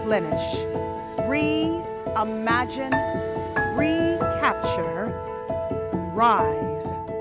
replenish, reimagine, recapture, rise.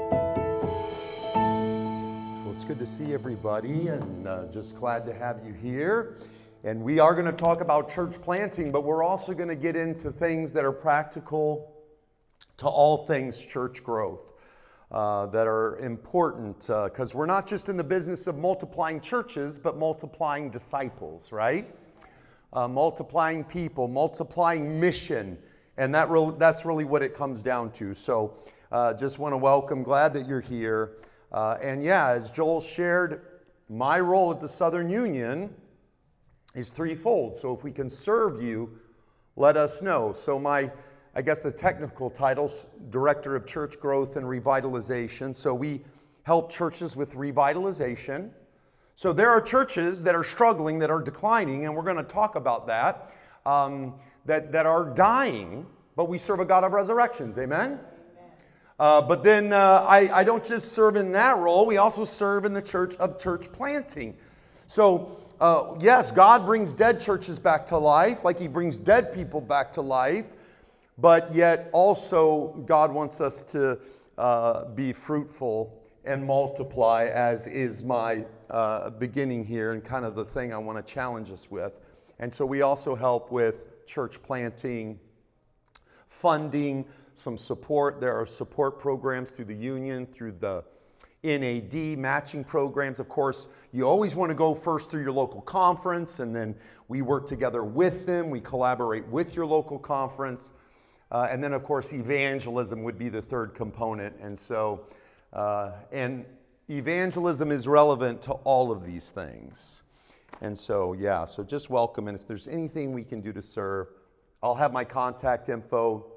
Well, it's good to see everybody, and just glad to have you here. And we are going to talk about church planting, but we're also going to get into things that are practical to all things church growth, that are important, because we're not just in the business of multiplying churches, but multiplying disciples, right? Multiplying people, multiplying mission, and that's really what it comes down to. So just want to welcome, glad that you're here. And yeah, as Joel shared, my role at the Southern Union is threefold. So if we can serve you, let us know. So I guess the technical title's Director of Church Growth and Revitalization. So we help churches with revitalization. So there are churches that are struggling, that are declining, and we're going to talk about that, that are dying, but we serve a God of resurrections. Amen? But then I don't just serve in that role. We also serve in the church of church planting. So yes, God brings dead churches back to life, like He brings dead people back to life. But yet also God wants us to be fruitful and multiply, as is my beginning here and kind of the thing I want to challenge us with. And so we also help with church planting, funding, some support. There are support programs through the union, through the NAD, matching programs. Of course, you always want to go first through your local conference, and then we work together with them. We collaborate with your local conference. And then, of course, evangelism would be the third component. And so, and evangelism is relevant to all of these things. And so, yeah, so just welcome. And if there's anything we can do to serve, I'll have my contact info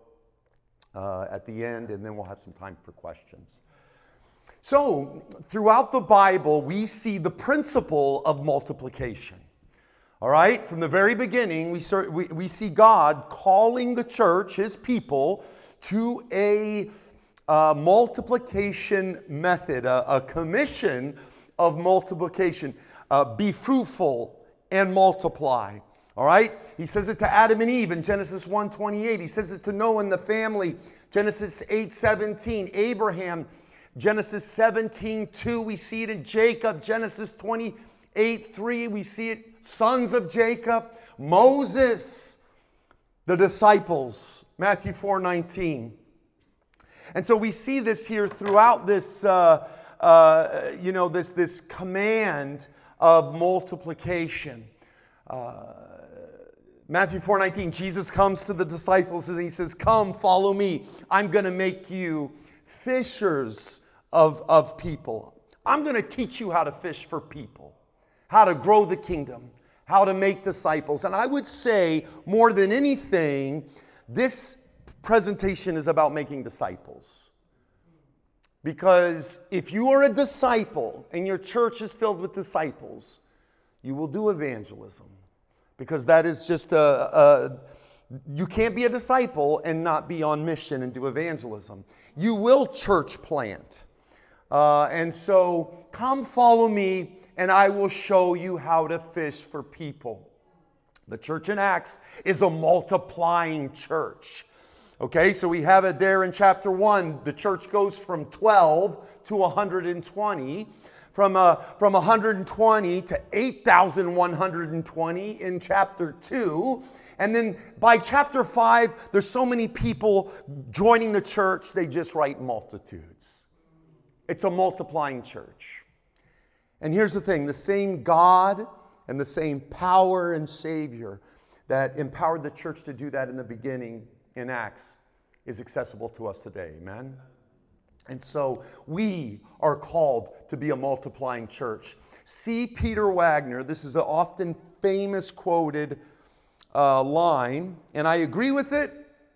at the end, and then we'll have some time for questions. So, throughout the Bible, we see the principle of multiplication. All right? From the very beginning, we see God calling the church, His people, to a multiplication method, a commission of multiplication. Be fruitful and multiply. All right? He says it to Adam and Eve in Genesis 1:28. He says it to Noah and the family, Genesis 8:17. Abraham, Genesis 17:2. We see it in Jacob, Genesis 28:3. We see it, sons of Jacob. Moses, the disciples, Matthew 4:19. And so we see this here throughout this, this command of multiplication. Matthew 4:19, Jesus comes to the disciples and He says, "Come, follow me. I'm going to make you fishers of people. I'm going to teach you how to fish for people, how to grow the kingdom, how to make disciples." And I would say, more than anything, this presentation is about making disciples. Because if you are a disciple and your church is filled with disciples, you will do evangelism. Because that is just you can't be a disciple and not be on mission and do evangelism. You will church plant. And so, come follow me, and I will show you how to fish for people. The church in Acts is a multiplying church. Okay, so we have it there in chapter 1. The church goes from 12 to 120. From 120 to 8,120 in chapter 2. And then by chapter 5, there's so many people joining the church, they just write multitudes. It's a multiplying church. And here's the thing, the same God and the same power and Savior that empowered the church to do that in the beginning in Acts is accessible to us today. Amen? And so we are called to be a multiplying church. C. Peter Wagner, this is an often famous quoted line, and I agree with it,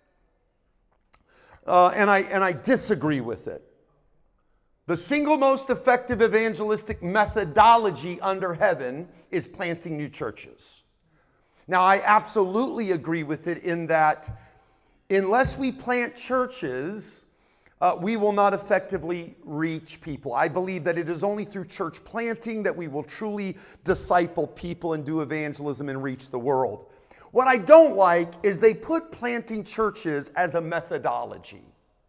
and I disagree with it. The single most effective evangelistic methodology under heaven is planting new churches. Now, I absolutely agree with it in that unless we plant churches, we will not effectively reach people. I believe that it is only through church planting that we will truly disciple people and do evangelism and reach the world. What I don't like is they put planting churches as a methodology.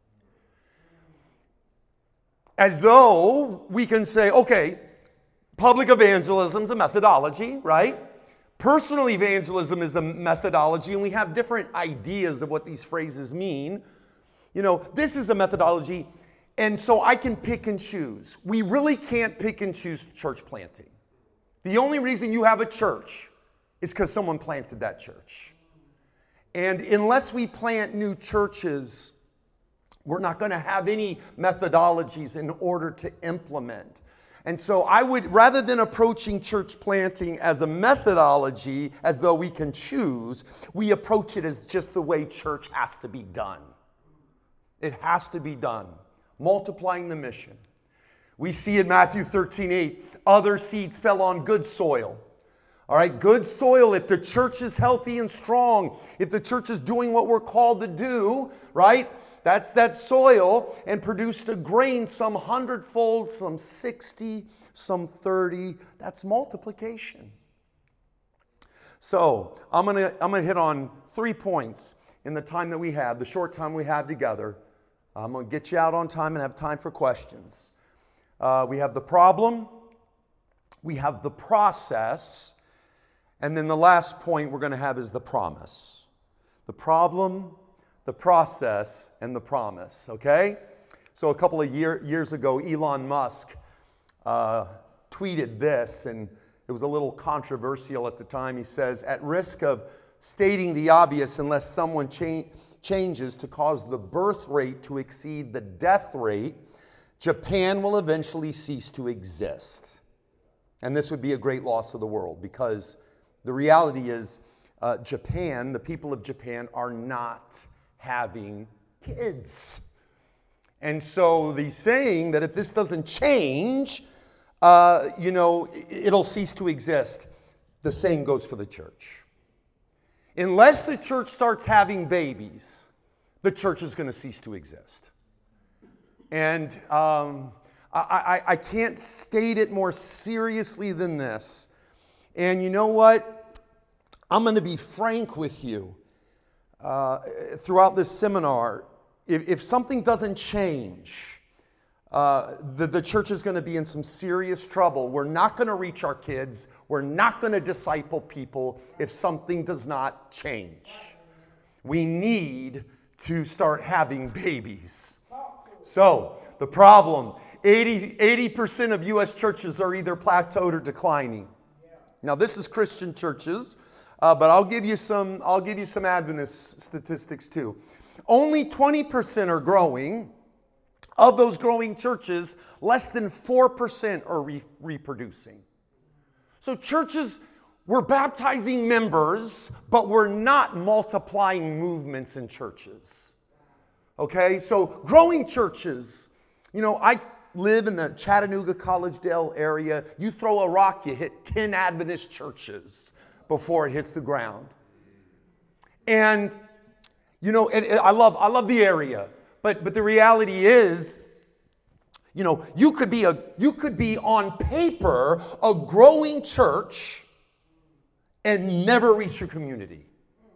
As though we can say, okay, public evangelism is a methodology, right? Personal evangelism is a methodology, and we have different ideas of what these phrases mean. You know, this is a methodology, and so I can pick and choose. We really can't pick and choose church planting. The only reason you have a church is because someone planted that church. And unless we plant new churches, we're not going to have any methodologies in order to implement. And so I would, rather than approaching church planting as a methodology, as though we can choose, we approach it as just the way church has to be done. It has to be done. Multiplying the mission. We see in Matthew 13:8, other seeds fell on good soil. All right, good soil, if the church is healthy and strong, if the church is doing what we're called to do, right? That's that soil, and produced a grain, some 100-fold, some 60, some 30. That's multiplication. So I'm gonna hit on 3 points in the time that we have, the short time we have together. I'm gonna get you out on time and have time for questions. We have the problem, we have the process, and then the last point we're gonna have is the promise. The problem, the process, and the promise, okay? So a couple of years ago, Elon Musk tweeted this, and it was a little controversial at the time. He says, at risk of stating the obvious, unless someone changes to cause the birth rate to exceed the death rate, Japan will eventually cease to exist. And this would be a great loss of the world, because the reality is Japan, the people of Japan, are not having kids. And so the saying that if this doesn't change, it'll cease to exist. The same goes for the church. Unless the church starts having babies, the church is going to cease to exist. And I can't state it more seriously than this. And you know what? I'm going to be frank with you. Throughout this seminar, if something doesn't change, the church is going to be in some serious trouble. We're not going to reach our kids. We're not going to disciple people if something does not change. We need to start having babies. So, the problem, 80% of U.S. churches are either plateaued or declining. Now, this is Christian churches. But I'll give you some Adventist statistics too. Only 20% are growing. Of those growing churches, less than 4% are reproducing. So churches, we're baptizing members, but we're not multiplying movements in churches. Okay, so growing churches, I live in the Chattanooga, Collegedale area. You throw a rock, you hit 10 Adventist churches before it hits the ground. And I love the area, but the reality is, you could be on paper a growing church and never reach your community.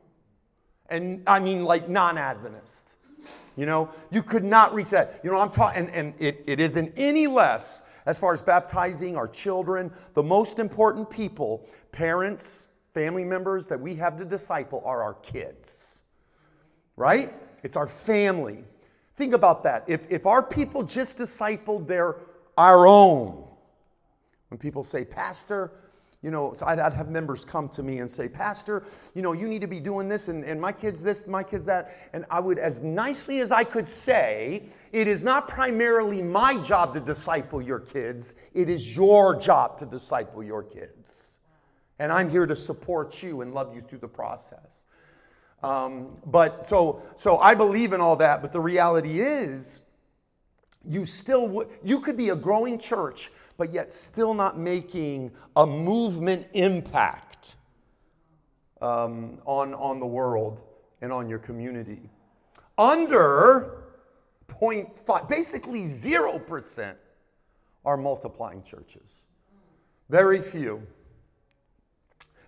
And I mean, like non-Adventists. You could not reach that. I'm talking, and it isn't any less as far as baptizing our children. The most important people, parents, family members that we have to disciple are our kids, right? It's our family. Think about that. If our people just discipled our own, when people say, Pastor, so I'd have members come to me and say, Pastor, you need to be doing this, and my kid's this, my kid's that. And I would, as nicely as I could say, it is not primarily my job to disciple your kids. It is your job to disciple your kids. And I'm here to support you and love you through the process. But I believe in all that, but the reality is, you could be a growing church, but yet still not making a movement impact on the world and on your community. Under 0.5, basically 0% are multiplying churches. Very few.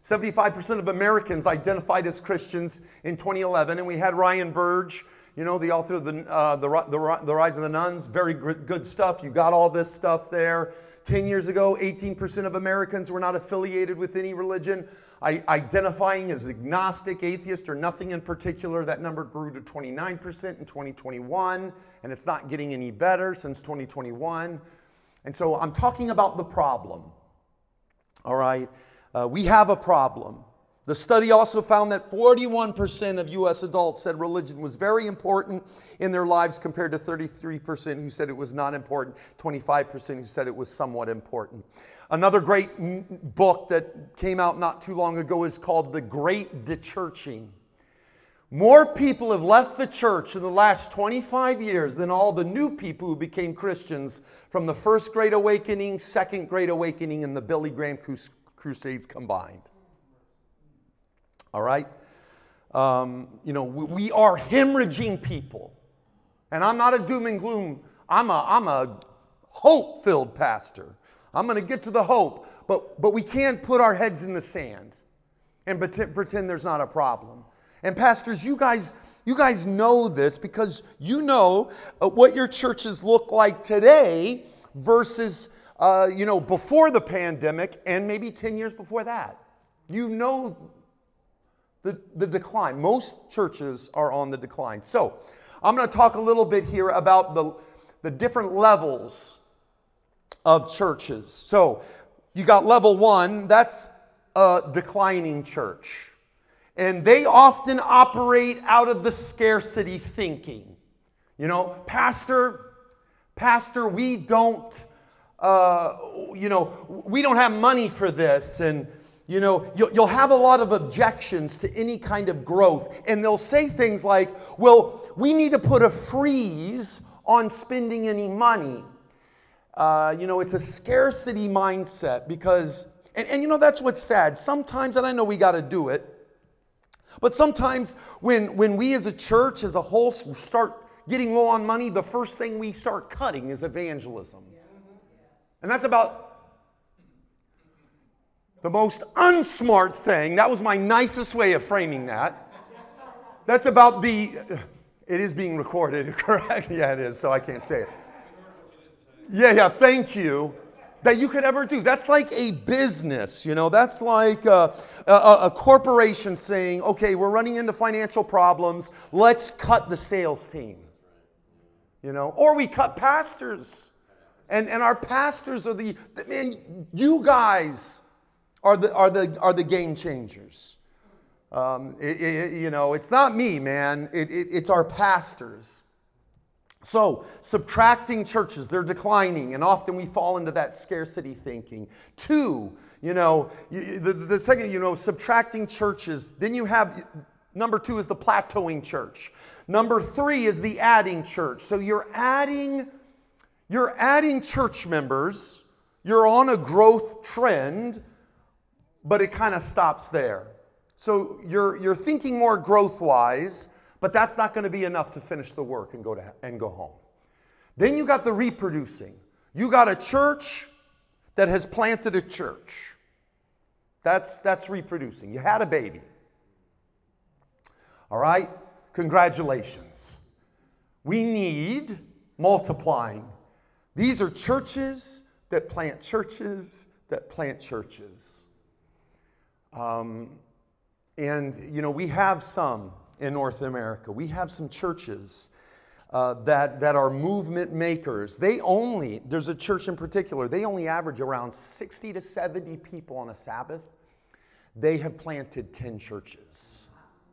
75% of Americans identified as Christians in 2011, and we had Ryan Burge, you know, the author of the Rise of the Nuns, very good stuff. You got all this stuff there. 10 years ago, 18% of Americans were not affiliated with any religion, identifying as agnostic, atheist, or nothing in particular. That number grew to 29% in 2021, and it's not getting any better since 2021. And so I'm talking about the problem, all right? We have a problem. The study also found that 41% of U.S. adults said religion was very important in their lives compared to 33% who said it was not important, 25% who said it was somewhat important. Another great book that came out not too long ago is called The Great Dechurching. More people have left the church in the last 25 years than all the new people who became Christians from the First Great Awakening, Second Great Awakening, and the Billy Graham Crusades combined. All right? You know, we are hemorrhaging people. And I'm not a doom and gloom. I'm a hope-filled pastor. I'm going to get to the hope. But we can't put our heads in the sand and pretend there's not a problem. And pastors, you guys know this because you know what your churches look like today versus, before the pandemic and maybe 10 years before that. You know the decline. Most churches are on the decline. So I'm going to talk a little bit here about the different levels of churches. So you got level 1, that's a declining church. And they often operate out of the scarcity thinking. You know, Pastor, we don't, we don't have money for this. And you know, you'll have a lot of objections to any kind of growth. And they'll say things like, well, we need to put a freeze on spending any money. It's a scarcity mindset because, and that's what's sad. Sometimes, and I know we got to do it, but sometimes when we as a church, as a whole, start getting low on money, the first thing we start cutting is evangelism. And that's about the most unsmart thing. That was my nicest way of framing that. That's about it is being recorded, correct? Yeah, it is, so I can't say it. Yeah, thank you. That you could ever do. That's like a business, That's like a corporation saying, okay, we're running into financial problems. Let's cut the sales team. Or we cut pastors. And our pastors are you guys are the game changers. It's not me, man. It's our pastors. So, subtracting churches, they're declining, and often we fall into that scarcity thinking. 2, the second, subtracting churches. Then you have, number 2 is the plateauing church. Number 3 is the adding church. So you're adding church members. You're on a growth trend, but it kind of stops there. So you're thinking more growth-wise, but that's not going to be enough to finish the work and go home. Then you got the reproducing. You got a church that has planted a church. That's reproducing. You had a baby. All right? Congratulations. We need multiplying. These are churches that plant churches that plant churches. We have some in North America. We have some churches that are movement makers. There's a church in particular, they only average around 60 to 70 people on a Sabbath. They have planted 10 churches.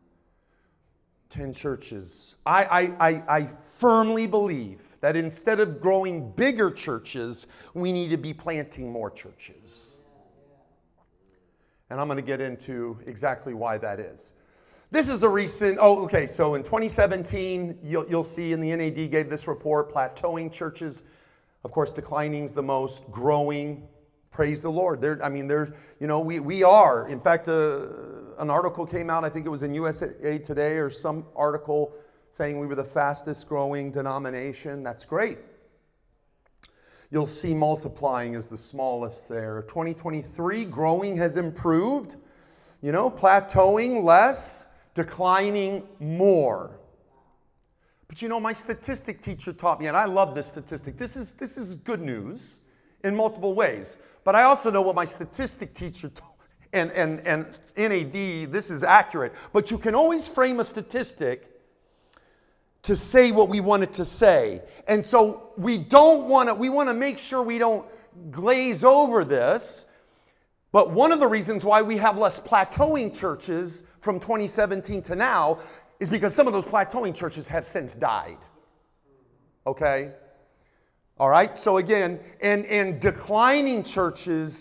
10 churches. I firmly believe that instead of growing bigger churches, we need to be planting more churches. And I'm going to get into exactly why that is. This is a recent, so in 2017, you'll see in the NAD gave this report, plateauing churches, of course, declining is the most, growing, praise the Lord. We are. In fact, an article came out, I think it was in USA Today or some article saying we were the fastest growing denomination. That's great. You'll see multiplying is the smallest there. 2023, growing has improved. Plateauing less, declining more. But my statistic teacher taught me, and I love this statistic. This is good news in multiple ways. But I also know what my statistic teacher taught. And NAD, this is accurate. But you can always frame a statistic to say what we want it to say. And so we want to make sure we don't glaze over this. But one of the reasons why we have less plateauing churches from 2017 to now is because some of those plateauing churches have since died. Okay? All right? So again, and declining churches,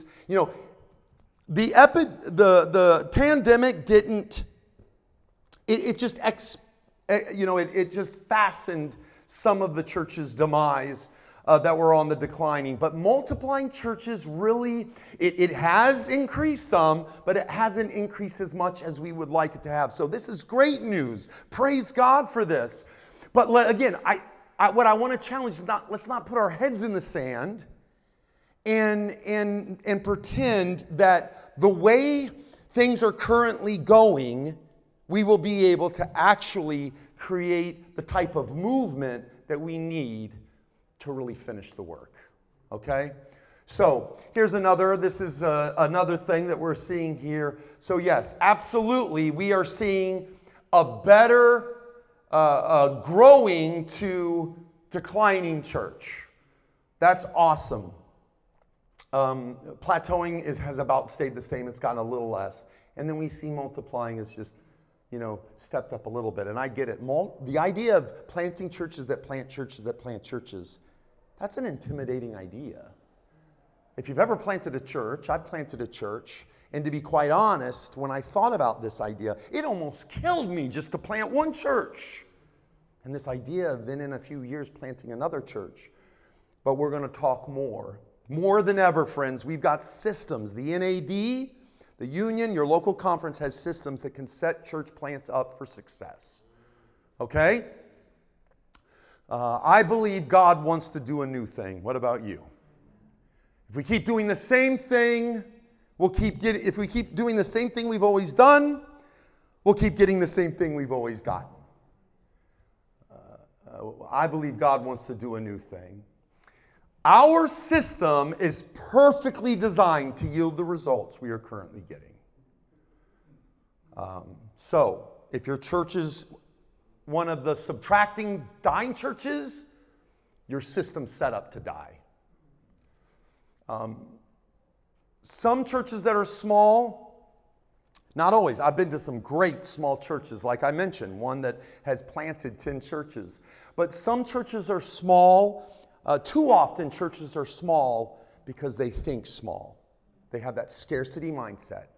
the pandemic didn't, it just fastened some of the church's demise that were on the declining. But multiplying churches really, it has increased some, but it hasn't increased as much as we would like it to have. So this is great news. Praise God for this. But what I want to challenge is let's not put our heads in the sand and pretend that the way things are currently going, we will be able to actually create the type of movement that we need to really finish the work. Okay? So here's this is another thing that we're seeing here. So yes, absolutely, we are seeing a better growing to declining church. That's awesome. Plateauing has about stayed the same. It's gotten a little less. And then we see multiplying is just, stepped up a little bit. And I get it. The idea of planting churches that plant churches that plant churches, that's an intimidating idea. If you've ever planted a church, I've planted a church. And to be quite honest, when I thought about this idea, it almost killed me just to plant one church. And this idea of then in a few years planting another church. But we're going to talk more. More than ever, friends, we've got systems. The NAD, the union, your local conference has systems that can set church plants up for success. Okay? I believe God wants to do a new thing. What about you? If we keep doing the same thing, if we keep doing the same thing we've always done, we'll keep getting the same thing we've always gotten. I believe God wants to do a new thing. Our system is perfectly designed to yield the results we are currently getting. So, if your church is one of the subtracting, dying churches, your system's set up to die. Some churches that are small, not always. I've been to some great small churches, like I mentioned, one that has planted 10 churches. But some churches are small. Too often, churches are small because they think small. They have that scarcity mindset.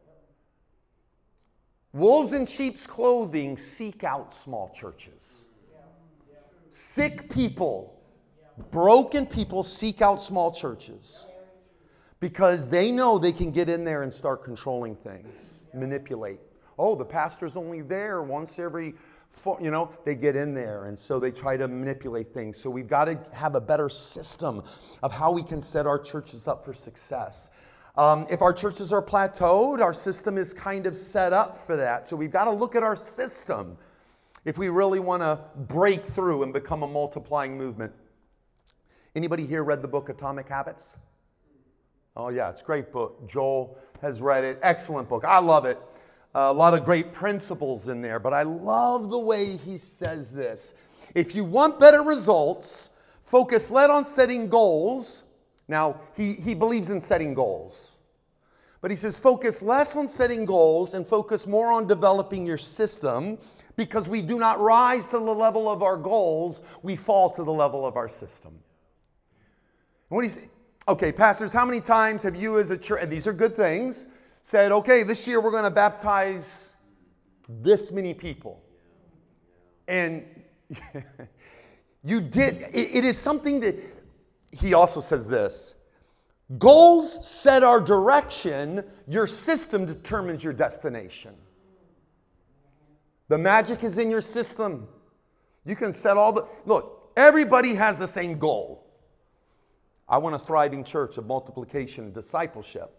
Wolves in sheep's clothing seek out small churches. Sick people, broken people seek out small churches because they know they can get in there and start controlling things, manipulate. Oh, the pastor's only there once every... they get in there, and so they try to manipulate things. So we've got to have a better system of how we can set our churches up for success. If our churches are plateaued, our system is kind of set up for that. So we've got to look at our system if we really want to break through and become a multiplying movement. Anybody here read the book Atomic Habits? Oh yeah, it's a great book. Joel has read it. Excellent book. I love it. A lot of great principles in there, but I love the way he says this. If you want better results, focus less on setting goals. Now, he believes in setting goals. But he says focus less on setting goals and focus more on developing your system, because we do not rise to the level of our goals, we fall to the level of our system. And what do you say? Okay, pastors, how many times have you as a church, and these are good things, said, okay, this year we're going to baptize this many people. And you did. It is something that, he also says this, goals set our direction, your system determines your destination. The magic is in your system. You can set look, everybody has the same goal. I want a thriving church of multiplication and discipleship.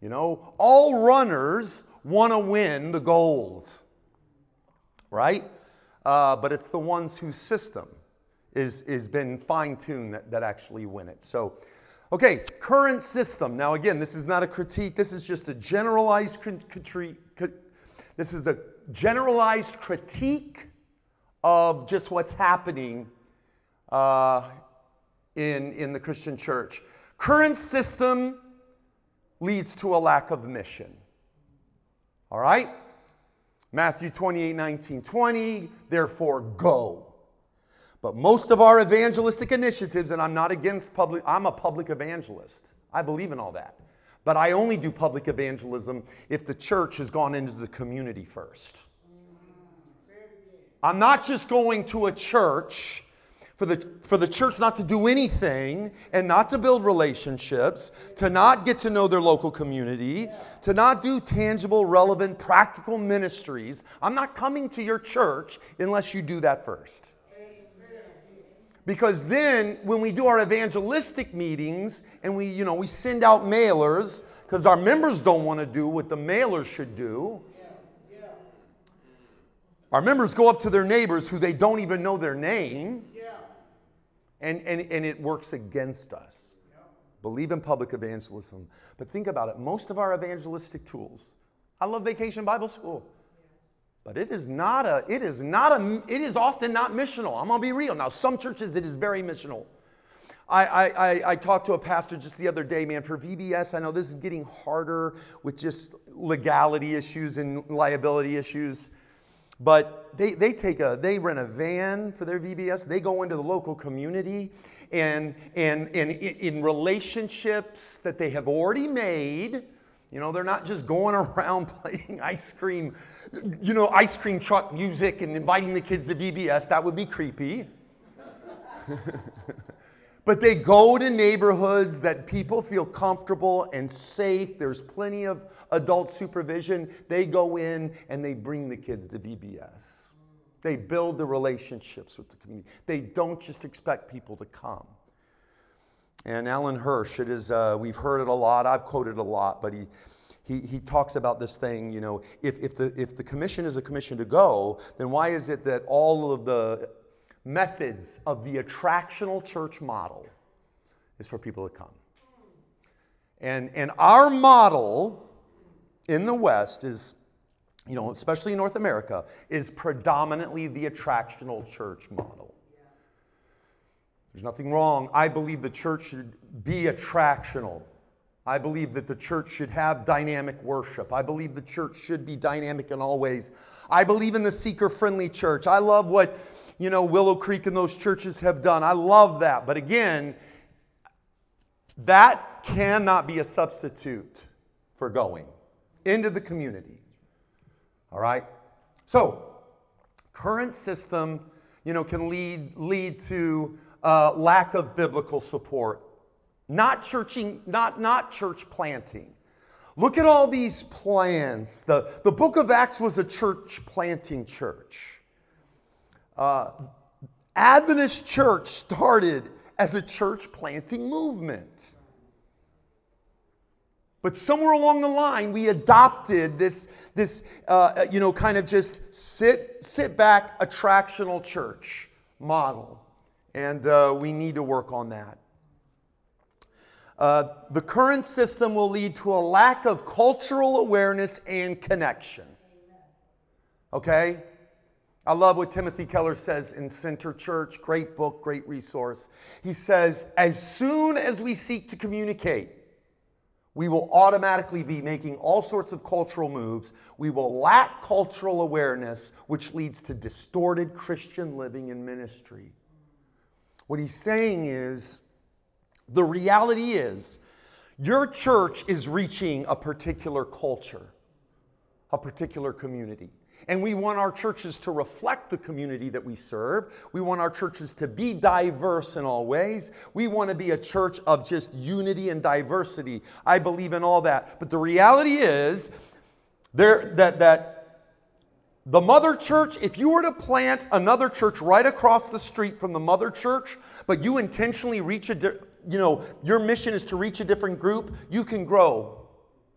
You know, all runners want to win the gold, right? But it's the ones whose system is been fine-tuned that actually win it. So, okay, current system. Now again, this is not a critique. This is just a generalized This is a generalized critique of just what's happening in the Christian church. Current system leads to a lack of mission. All right? Matthew 28:19-20, therefore go. But most of our evangelistic initiatives, and I'm not against public, I'm a public evangelist. I believe in all that. But I only do public evangelism if the church has gone into the community first. I'm not just going to a church for the church not to do anything and not to build relationships, to not get to know their local community, to not do tangible, relevant, practical ministries. I'm not coming to your church unless you do that first. Because then when we do our evangelistic meetings and we send out mailers, because our members don't want to do what the mailers should do. Our members go up to their neighbors who they don't even know their name. And it works against us. Believe in public evangelism. But think about it. Most of our evangelistic tools. I love Vacation Bible School. But it is often not missional. I'm going to be real. Now, some churches, it is very missional. I talked to a pastor just the other day, man, for VBS. I know this is getting harder with just legality issues and liability issues. But they rent a van for their VBS. They go into the local community and in relationships that they have already made. They're not just going around playing ice cream truck music and inviting the kids to VBS. That would be creepy. But they go to neighborhoods that people feel comfortable and safe. There's plenty of adult supervision. They go in and they bring the kids to VBS. They build the relationships with the community. They don't just expect people to come. And Alan Hirsch, we've heard it a lot. I've quoted it a lot, but he talks about this thing. If the commission is a commission to go, then why is it that all of the methods of the attractional church model is for people to come? And our model in the West is, especially in North America, is predominantly the attractional church model. There's nothing wrong. I believe the church should be attractional. I believe that the church should have dynamic worship. I believe the church should be dynamic in all ways. I believe in the seeker-friendly church. I love what Willow Creek and those churches have done. I love that. But again, that cannot be a substitute for going into the community. All right? So, current system, can lead to lack of biblical support. Not church planting. Look at all these plans. The book of Acts was a church planting church. Adventist church started as a church planting movement. But somewhere along the line, we adopted this kind of just sit back attractional church model. And we need to work on that. The current system will lead to a lack of cultural awareness and connection. Okay? I love what Timothy Keller says in Center Church. Great book, great resource. He says, as soon as we seek to communicate, we will automatically be making all sorts of cultural moves. We will lack cultural awareness, which leads to distorted Christian living and ministry. What he's saying is, the reality is, your church is reaching a particular culture, a particular community. And we want our churches to reflect the community that we serve. We want our churches to be diverse in all ways. We want to be a church of just unity and diversity. I believe in all that. But the reality is that the mother church, if you were to plant another church right across the street from the mother church, but you intentionally your mission is to reach a different group, you can grow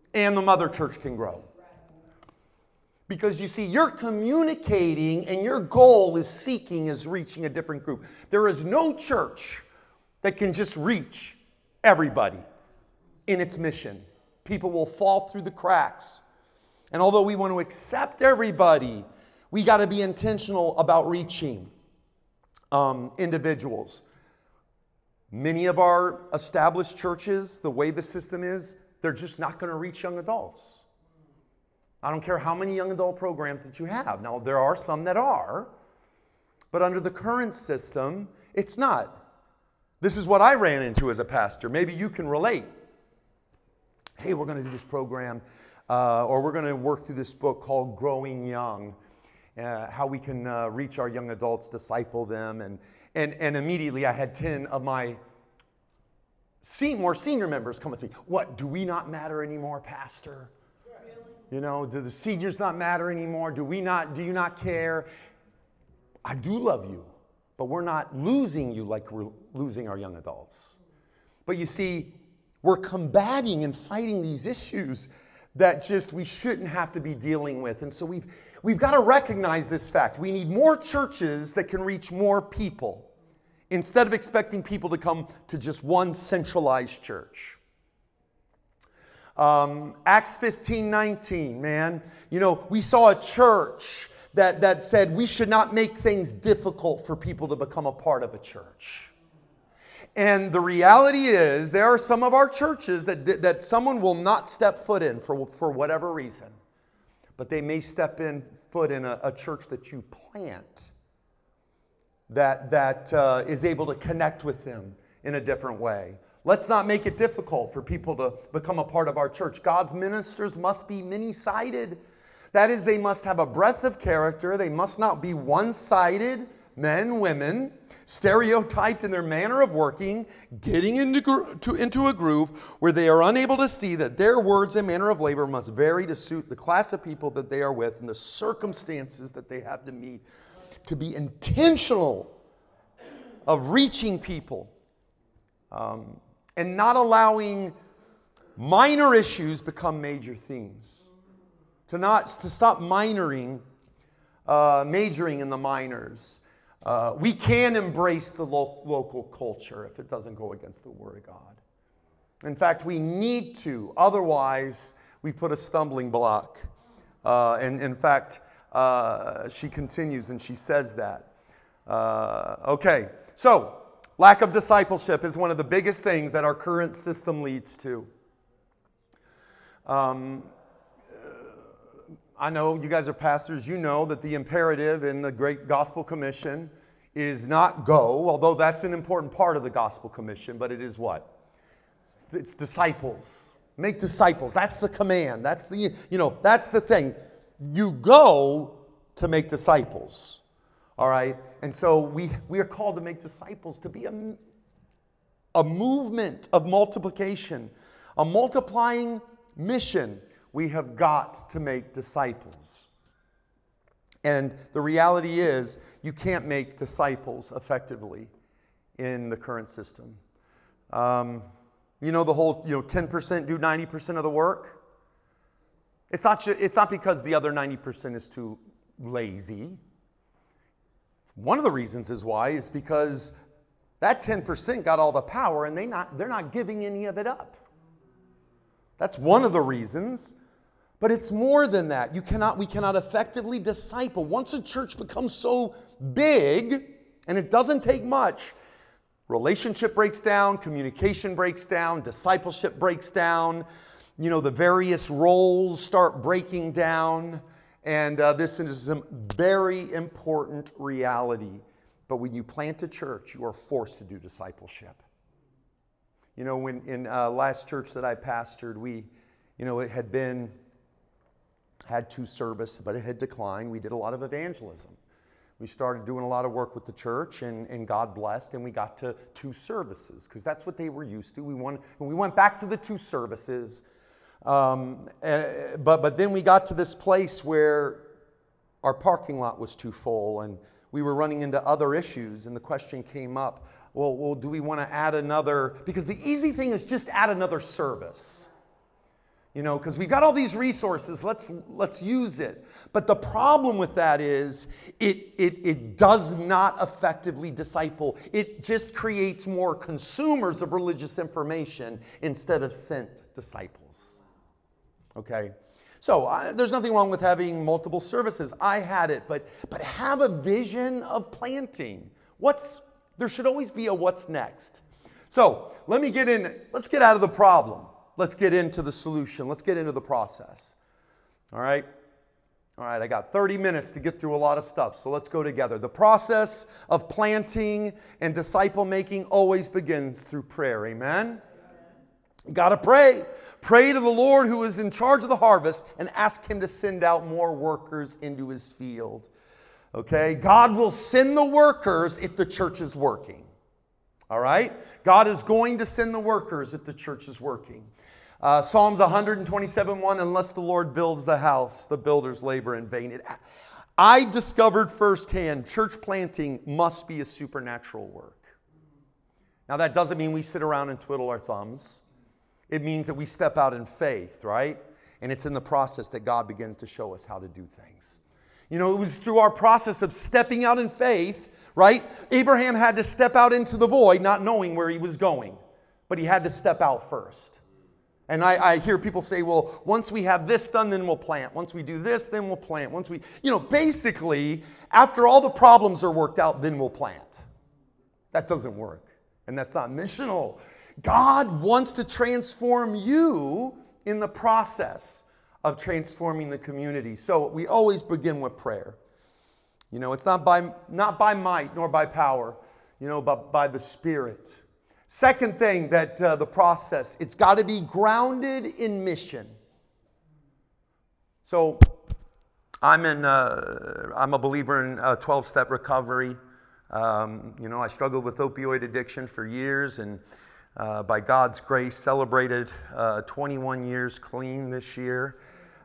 and the mother church can grow. Because you see, you're communicating and your goal is reaching a different group. There is no church that can just reach everybody in its mission. People will fall through the cracks. And although we want to accept everybody, we got to be intentional about reaching individuals. Many of our established churches, the way the system is, they're just not going to reach young adults. I don't care how many young adult programs that you have. Now, there are some that are, but under the current system, it's not. This is what I ran into as a pastor. Maybe you can relate. Hey, we're going to do this program, or we're going to work through this book called Growing Young, how we can reach our young adults, disciple them. And immediately I had 10 of my more senior members come up to me. What, do we not matter anymore, Pastor? You know, do the seniors not matter anymore? Do you not care? I do love you, but we're not losing you like we're losing our young adults. But you see, we're combating and fighting these issues that we shouldn't have to be dealing with. And so we've got to recognize this fact. We need more churches that can reach more people instead of expecting people to come to just one centralized church. Acts 15:19, man. You know, we saw a church that said we should not make things difficult for people to become a part of a church. And the reality is, there are some of our churches that someone will not step foot in for whatever reason. But they may step foot in a church that you plant that is able to connect with them in a different way. Let's not make it difficult for people to become a part of our church. God's ministers must be many-sided. That is, they must have a breadth of character. They must not be one-sided, men, women, stereotyped in their manner of working, getting into a groove where they are unable to see that their words and manner of labor must vary to suit the class of people that they are with and the circumstances that they have to meet. To be intentional of reaching people. And not allowing minor issues become major themes. To stop majoring in the minors. We can embrace the local culture if it doesn't go against the Word of God. In fact, we need to. Otherwise, we put a stumbling block. And in fact, she continues and she says that. Okay, so lack of discipleship is one of the biggest things that our current system leads to. I know you guys are pastors. You know that the imperative in the Great Gospel Commission is not go, although that's an important part of the Gospel Commission, but it is what? It's disciples. Make disciples. That's the command. That's the thing. You go to make disciples. All right? And so we are called to make disciples, to be a movement of multiplication, a multiplying mission. We have got to make disciples. And the reality is, you can't make disciples effectively in the current system. You know the whole 10% do 90% of the work? It's not because the other 90% is too lazy. One of the reasons is because that 10% got all the power and they're not giving any of it up. That's one of the reasons. But it's more than that. We cannot effectively disciple. Once a church becomes so big, and it doesn't take much, relationship breaks down, communication breaks down, discipleship breaks down, the various roles start breaking down, and this is a very important reality. But when you plant a church, you are forced to do discipleship. When in last church that I pastored, it had 2 services, but it had declined. We did a lot of evangelism. We started doing a lot of work with the church, and God blessed, and we got to 2 services because that's what they were used to. We went back to the 2 services, but then we got to this place where our parking lot was too full, and we were running into other issues, and the question came up, well, do we want to add another? Because the easy thing is just add another service. Because we've got all these resources, let's use it. But the problem with that is it does not effectively disciple. It just creates more consumers of religious information instead of sent disciples. Okay? So there's nothing wrong with having multiple services. I had it, but have a vision of planting. There should always be a what's next. So let's get out of the problem. Let's get into the solution. Let's get into the process. All right? All right, I got 30 minutes to get through a lot of stuff, so let's go together. The process of planting and disciple making always begins through prayer. Amen? Got to pray. Pray to the Lord who is in charge of the harvest and ask Him to send out more workers into His field. Okay? God will send the workers if the church is working. All right? God is going to send the workers if the church is working. Psalms 127:1, unless the Lord builds the house, the builders labor in vain. I discovered firsthand church planting must be a supernatural work. Now that doesn't mean we sit around and twiddle our thumbs. It means that we step out in faith, right? And it's in the process that God begins to show us how to do things. It was through our process of stepping out in faith, right? Abraham had to step out into the void not knowing where he was going, but he had to step out first. And I hear people say, well, once we have this done, then we'll plant. Once we do this, then we'll plant. Basically, after all the problems are worked out, then we'll plant. That doesn't work. And that's not missional. God wants to transform you in the process of transforming the community. So we always begin with prayer. It's not by might nor by power, but by the Spirit. Second thing that the process, it's got to be grounded in mission. So I'm a believer in 12-step recovery. I struggled with opioid addiction for years, and by God's grace celebrated 21 years clean this year.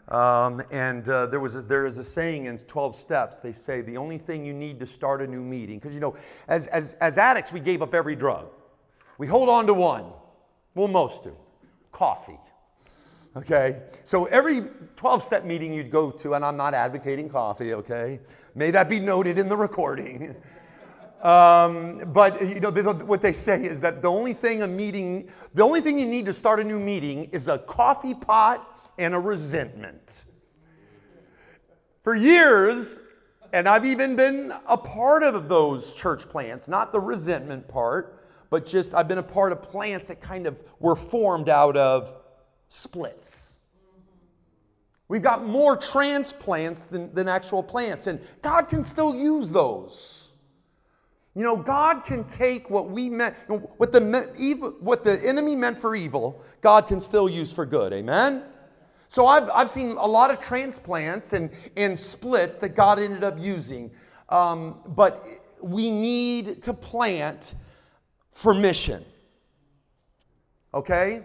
There is a saying in 12 steps. They say the only thing you need to start a new meeting, because as addicts we gave up every drug. We hold on to one. Well, most do. Coffee. Okay? So every 12-step meeting you'd go to, and I'm not advocating coffee, okay? May that be noted in the recording. But what they say is that the only thing you need to start a new meeting is a coffee pot and a resentment. For years, and I've even been a part of those church plants, not the resentment part, but just I've been a part of plants that kind of were formed out of splits. We've got more transplants than actual plants, and God can still use those. God can take what we meant, what the enemy meant for evil, God can still use for good. Amen? So I've seen a lot of transplants and splits that God ended up using. But we need to plant for mission. Okay?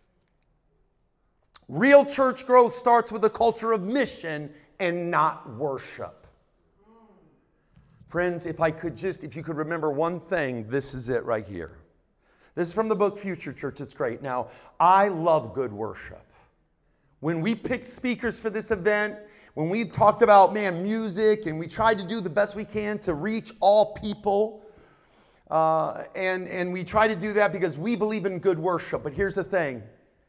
Real church growth starts with a culture of mission and not worship. Friends, if you could remember one thing, this is it right here. This is from the book Future Church. It's great. Now, I love good worship. When we picked speakers for this event, when we talked about, music, and we tried to do the best we can to reach all people, and we try to do that because we believe in good worship. But here's the thing.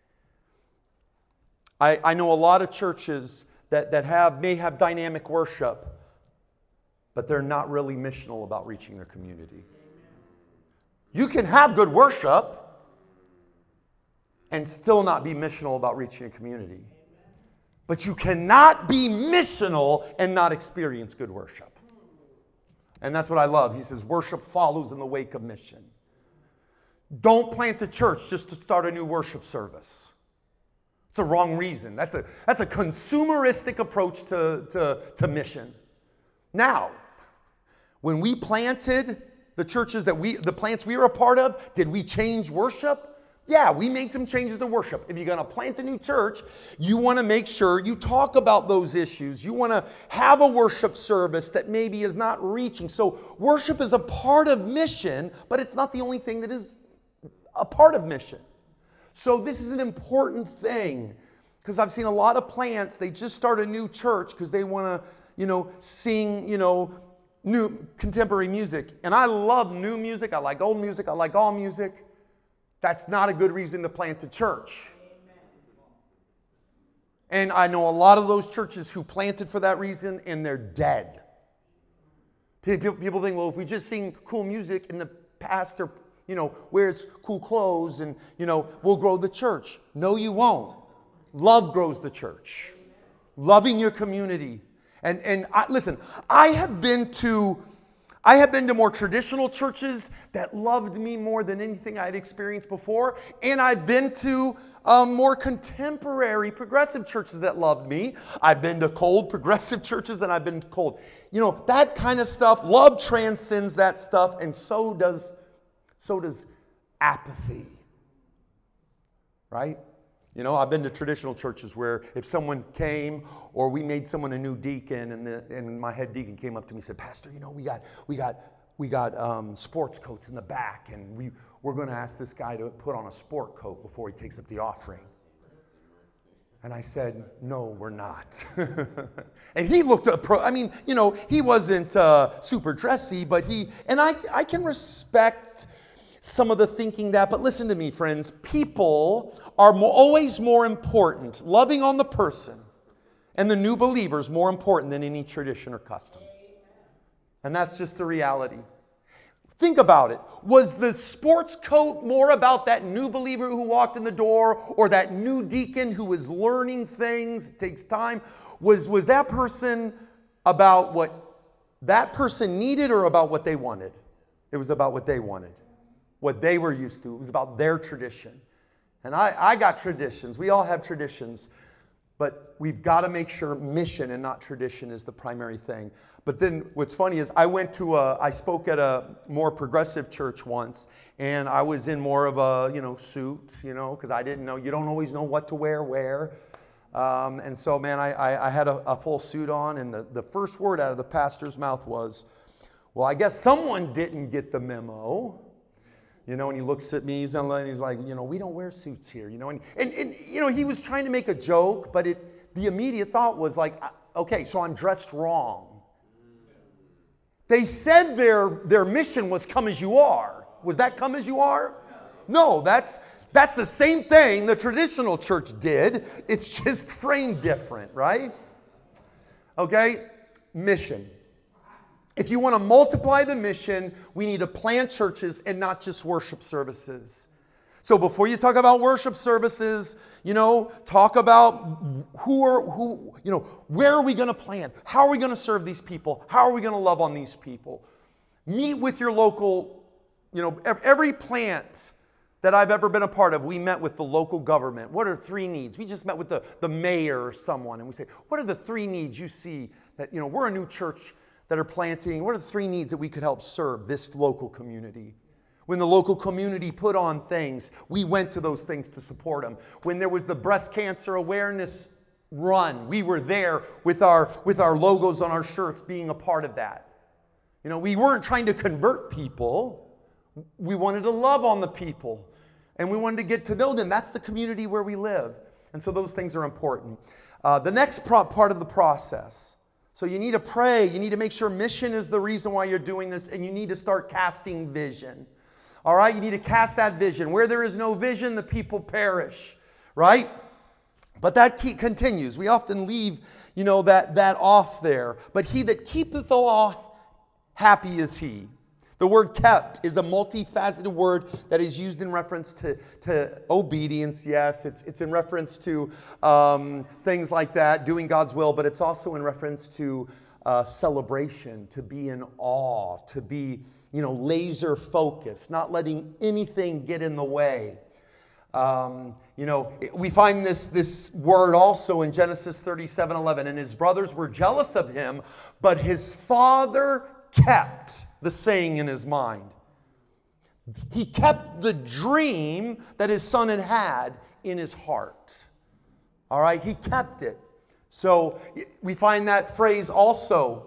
I know a lot of churches that may have dynamic worship, but they're not really missional about reaching their community. You can have good worship and still not be missional about reaching a community. But you cannot be missional and not experience good worship. And that's what I love. He says worship follows in the wake of mission. Don't plant a church just to start a new worship service. It's the wrong reason. That's a consumeristic approach to mission. Now, when we planted the churches the plants we were a part of, did we change worship? Yeah, we made some changes to worship. If you're going to plant a new church, you want to make sure you talk about those issues. You want to have a worship service that maybe is not reaching. So worship is a part of mission, but it's not the only thing that is a part of mission. So this is an important thing, Because I've seen a lot of plants, they just start a new church because they want to, sing, new contemporary music. And I love new music. I like old music. I like all music. That's not a good reason to plant a church. And I know a lot of those churches who planted for that reason, and they're dead. People think, well, if we just sing cool music and the pastor, wears cool clothes and, we'll grow the church. No, you won't. Love grows the church. Loving your community. And listen, I have been to more traditional churches that loved me more than anything I'd experienced before. And I've been to more contemporary progressive churches that loved me. I've been to cold progressive churches and I've been cold. That kind of stuff, love transcends that stuff, and so does apathy. Right? I've been to traditional churches where if someone came or we made someone a new deacon and my head deacon came up to me and said, Pastor, we got sports coats in the back, and we're going to ask this guy to put on a sport coat before he takes up the offering. And I said, no, we're not. And he looked up, he wasn't super dressy, but I can respect some of the thinking that, but listen to me, friends. People are always more important, loving on the person and the new believers more important than any tradition or custom. And that's just the reality. Think about it. Was the sports coat more about that new believer who walked in the door, or that new deacon who was learning things? It takes time. Was that person about what that person needed or about what they wanted? It was about what they wanted. What they were used to. It was about their tradition. And I got traditions. We all have traditions. But we've got to make sure mission and not tradition is the primary thing. But then what's funny is I spoke at a more progressive church once, and I was in more of a, suit, because I didn't know. You don't always know what to wear where. And so, man, I had a full suit on, and the first word out of the pastor's mouth was, well, I guess someone didn't get the memo. And he looks at me, he's like, we don't wear suits here, and he was trying to make a joke, but the immediate thought was like, okay, so I'm dressed wrong. They said their mission was come as you are. Was that come as you are? No, that's the same thing the traditional church did. It's just framed different, right? Okay, mission. If you want to multiply the mission, we need to plant churches and not just worship services. So before you talk about worship services, talk about where are we going to plant? How are we going to serve these people? How are we going to love on these people? Meet with your local, every plant that I've ever been a part of, we met with the local government. What are 3 needs? We just met with the mayor or someone, and we say, what are the 3 needs you see that, we're a new church that are planting? What are the 3 needs that we could help serve this local community? When the local community put on things, we went to those things to support them. When there was the breast cancer awareness run, we were there with our logos on our shirts being a part of that. We weren't trying to convert people. We wanted to love on the people, and we wanted to get to know them. That's the community where we live. And so those things are important. The next part of the process. So you need to pray. You need to make sure mission is the reason why you're doing this, and you need to start casting vision. All right? You need to cast that vision. Where there is no vision, the people perish. Right? But that continues. We often leave, that off there. But he that keepeth the law, happy is he. The word kept is a multifaceted word that is used in reference to obedience. Yes, it's in reference to things like that, doing God's will, but it's also in reference to celebration, to be in awe, to be, laser focused, not letting anything get in the way. We find this word also in Genesis 37:11, and his brothers were jealous of him, but his father kept the saying in his mind. He kept the dream that his son had in his heart. All right, he kept it. So we find that phrase also,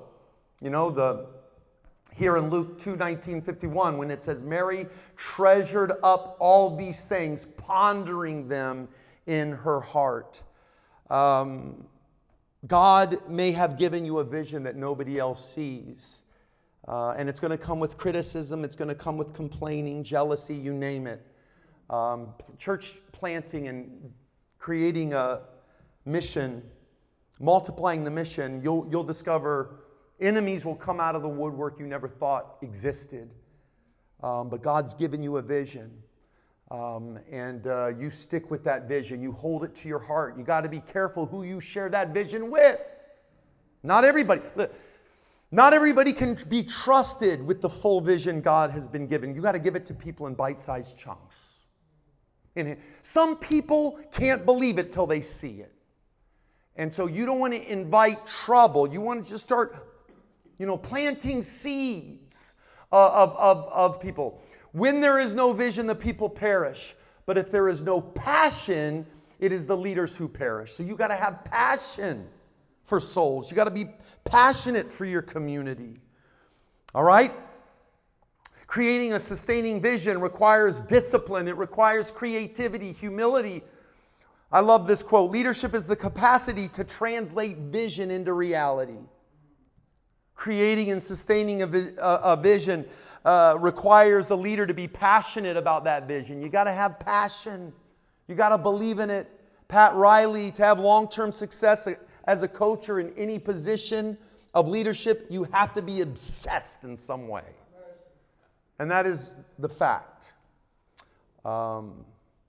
here in Luke 2:19-51, when it says, Mary treasured up all these things, pondering them in her heart. God may have given you a vision that nobody else sees. And it's going to come with criticism. It's going to come with complaining, jealousy, you name it. Church planting and creating a mission, multiplying the mission, you'll discover enemies will come out of the woodwork you never thought existed. But God's given you a vision. And you stick with that vision. You hold it to your heart. You got to be careful who you share that vision with. Not everybody. Look, not everybody can be trusted with the full vision God has been given. You got to give it to people in bite-sized chunks. And some people can't believe it till they see it. And so you don't want to invite trouble. You want to just start, planting seeds of people. When there is no vision, the people perish. But if there is no passion, it is the leaders who perish. So you got to have passion for souls. You got to be passionate for your community. All right? Creating a sustaining vision requires discipline. It requires creativity, humility. I love this quote. Leadership is the capacity to translate vision into reality. Creating and sustaining a vision requires a leader to be passionate about that vision. You got to have passion. You got to believe in it. Pat Riley, to have long-term success as a coach or in any position of leadership, you have to be obsessed in some way. And that is the fact. You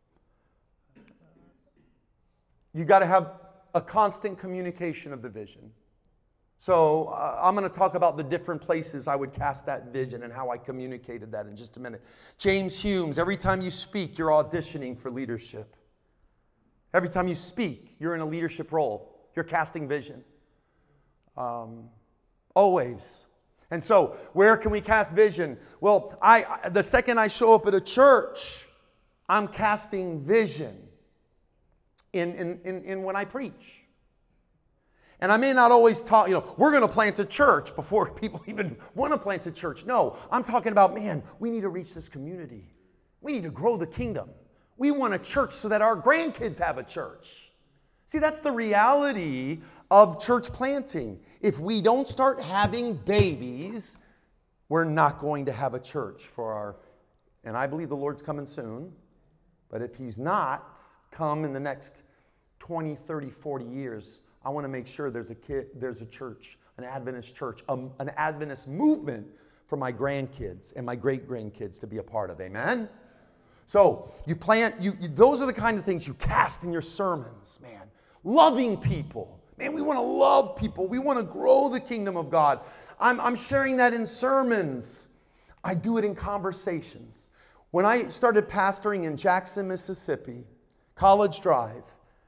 got to have a constant communication of the vision. So I'm going to talk about the different places I would cast that vision and how I communicated that in just a minute. James Humes, every time you speak, you're auditioning for leadership. Every time you speak, you're in a leadership role. You're casting vision. Always. And so, where can we cast vision? Well, the second I show up at a church, I'm casting vision in when I preach. And I may not always talk, we're going to plant a church before people even want to plant a church. No, I'm talking about, we need to reach this community. We need to grow the kingdom. We want a church so that our grandkids have a church. See, that's the reality of church planting. If we don't start having babies, we're not going to have a church and I believe the Lord's coming soon. But if He's not come in the next 20, 30, 40 years, I want to make sure there's a church, an Adventist church, an Adventist movement for my grandkids and my great-grandkids to be a part of. Amen? So you plant, those are the kind of things you cast in your sermons, man. Loving people. Man, we want to love people. We want to grow the kingdom of God. I'm sharing that in sermons. I do it in conversations. When I started pastoring in Jackson, Mississippi, College Drive,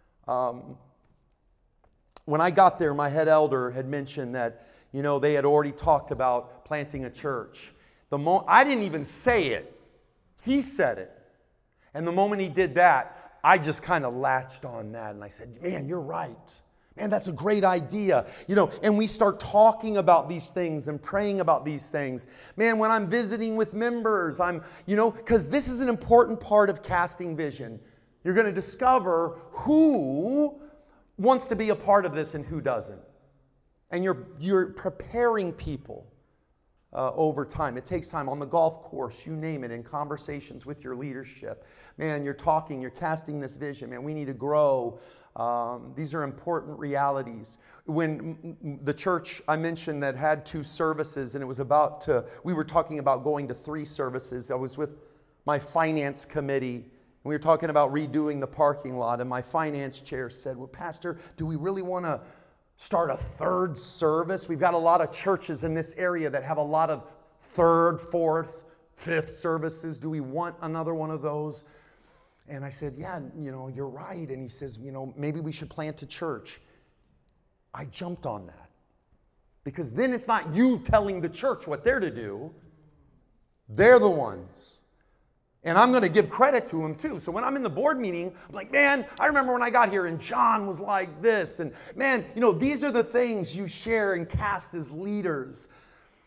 when I got there, my head elder had mentioned that, they had already talked about planting a church. I didn't even say it. He said it. And the moment he did that, I just kind of latched on that. And I said, man, you're right. Man, that's a great idea. And we start talking about these things and praying about these things. Man, when I'm visiting with members, because this is an important part of casting vision. You're going to discover who wants to be a part of this and who doesn't. And you're preparing people over time. It takes time on the golf course, you name it, in conversations with your leadership. Man, you're talking, you're casting this vision. Man, we need to grow. These are important realities. When the church I mentioned that had 2 services, and it was we were talking about going to 3 services. I was with my finance committee. We were talking about redoing the parking lot, and my finance chair said, well, Pastor, do we really want to start a 3rd service? We've got a lot of churches in this area that have a lot of 3rd, 4th, 5th services. Do we want another one of those? And I said, yeah, you're right. And he says, maybe we should plant a church. I jumped on that. Because then it's not you telling the church what they're to do. They're the ones. And I'm going to give credit to him too. So when I'm in the board meeting, I'm like, man, I remember when I got here and John was like this. And man, these are the things you share and cast as leaders.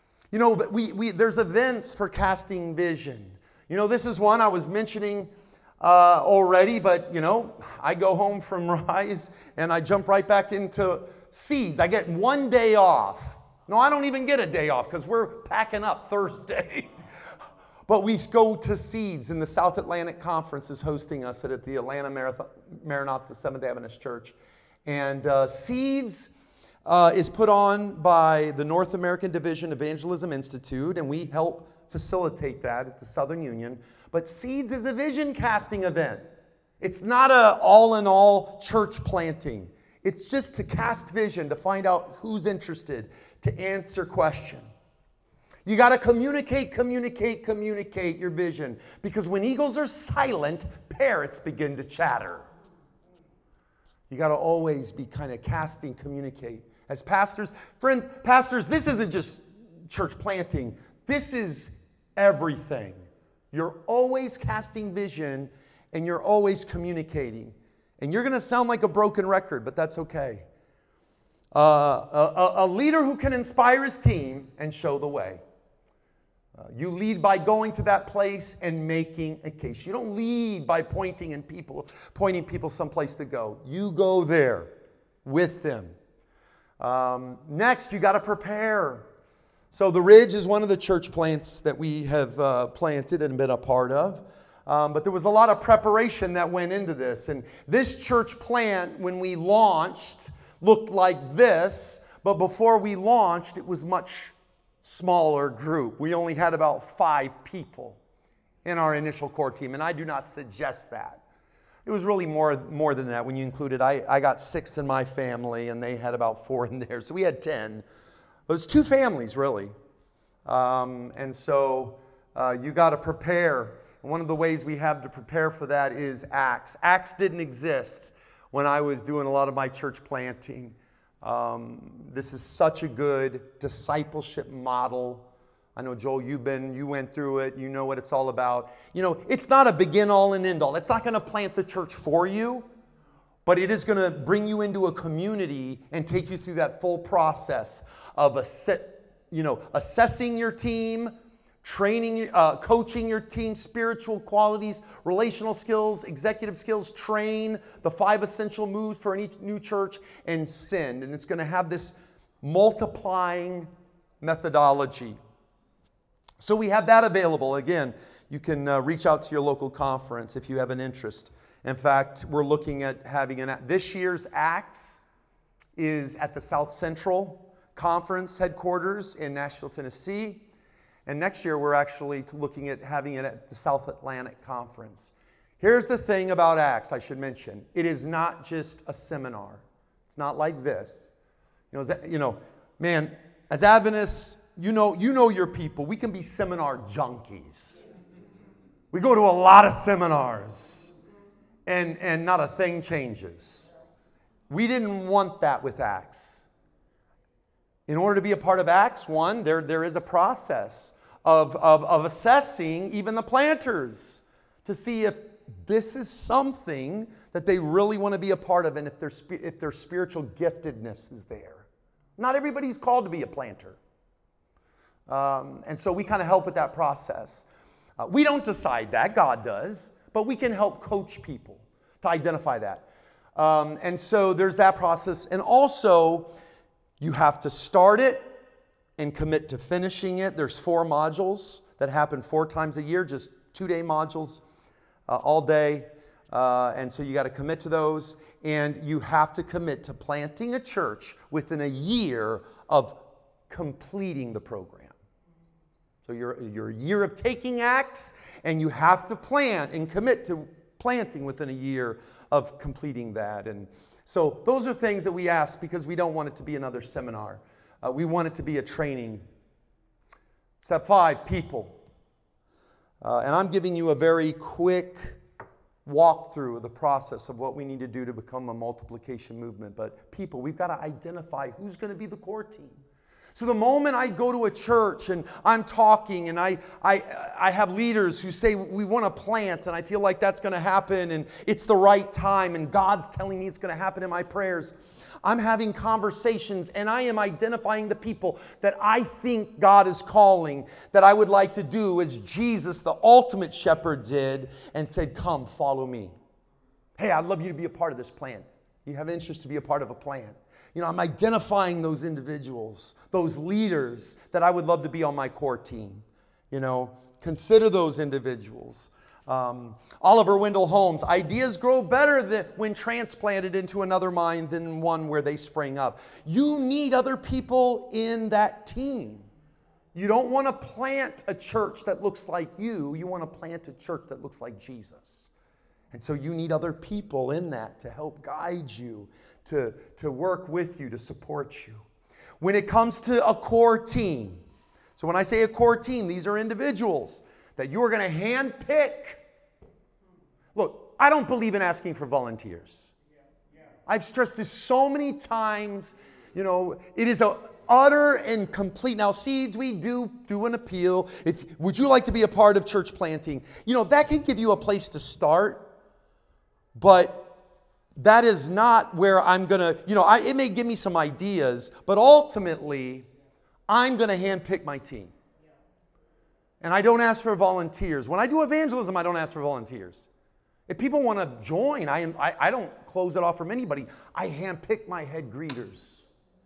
But there's events for casting vision. This is one I was mentioning already, but I go home from Rise and I jump right back into Seeds. I get one day off. No, I don't even get a day off because we're packing up Thursday. But we go to Seeds, and the South Atlantic Conference is hosting us at the Atlanta Maranatha Seventh-day Adventist Church. And Seeds is put on by the North American Division Evangelism Institute, and we help facilitate that at the Southern Union. But Seeds is a vision casting event. It's not an all-in-all church planting. It's just to cast vision, to find out who's interested, to answer questions. You got to communicate your vision. Because when eagles are silent, parrots begin to chatter. You got to always be kind of casting, communicate. As pastors, pastors, this isn't just church planting. This is everything. You're always casting vision and you're always communicating. And you're going to sound like a broken record, but that's okay. A leader who can inspire his team and show the way. You lead by going to that place and making a case. You don't lead by pointing people someplace to go. You go there with them. Next, you got to prepare. So the Ridge is one of the church plants that we have planted and been a part of. But there was a lot of preparation that went into this. And this church plant, when we launched, looked like this. But before we launched, it was much smaller group. We only had about 5 people in our initial core team, and I do not suggest that. It was really more than that when you included, I got 6 in my family, and they had about 4 in there, so we had 10. But it's 2 families, really. And so you got to prepare. And one of the ways we have to prepare for that is Acts. Acts didn't exist when I was doing a lot of my church planting. This is such a good discipleship model. I know, Joel, you went through it. You know what it's all about. It's not a begin all and end all. It's not going to plant the church for you, but it is going to bring you into a community and take you through that full process of assessing your team, training, coaching your team, spiritual qualities, relational skills, executive skills, train, the 5 essential moves for any new church, and send. And it's going to have this multiplying methodology. So we have that available. Again, you can reach out to your local conference if you have an interest. In fact, we're looking at having this year's Acts is at the South Central Conference headquarters in Nashville, Tennessee. And next year, we're actually looking at having it at the South Atlantic Conference. Here's the thing about Acts I should mention. It is not just a seminar. It's not like this. Man, as Adventists, you know your people. We can be seminar junkies. We go to a lot of seminars, and not a thing changes. We didn't want that with Acts. In order to be a part of Acts 1, there is a process of assessing even the planters to see if this is something that they really want to be a part of and if their spiritual giftedness is there. Not everybody's called to be a planter. And so we kind of help with that process. We don't decide that, God does, but we can help coach people to identify that. And so there's that process. And also, you have to start it and commit to finishing it. There's 4 modules that happen 4 times a year, just 2-day modules all day. And so you got to commit to those. And you have to commit to planting a church within a year of completing the program. So you're a year of taking Acts, and you have to plant and commit to planting within a year of completing that. And so those are things that we ask because we don't want it to be another seminar. We want it to be a training. Step 5, people. And I'm giving you a very quick walkthrough of the process of what we need to do to become a multiplication movement. But people, we've got to identify who's going to be the core team. So the moment I go to a church and I'm talking and I have leaders who say we want to plant and I feel like that's going to happen and it's the right time and God's telling me it's going to happen in my prayers, I'm having conversations and I am identifying the people that I think God is calling, that I would like to do as Jesus, the ultimate shepherd, did and said, come, follow me. Hey, I'd love you to be a part of this plan. You have interest to be a part of a plan. I'm identifying those individuals, those leaders that I would love to be on my core team. Consider those individuals. Oliver Wendell Holmes, ideas grow better when transplanted into another mind than one where they spring up. You need other people in that team. You don't want to plant a church that looks like you. You want to plant a church that looks like Jesus. And so you need other people in that to help guide you, to work with you, to support you. When it comes to a core team, so when I say a core team, these are individuals that you are going to hand pick. Look, I don't believe in asking for volunteers. I've stressed this so many times. It is a utter and complete. Now, Seeds, we do an appeal. Would you like to be a part of church planting? That can give you a place to start, but that is not where I'm going to, it may give me some ideas, but ultimately, I'm going to handpick my team. And I don't ask for volunteers. When I do evangelism, I don't ask for volunteers. If people want to join, I don't close it off from anybody. I handpick my head greeters.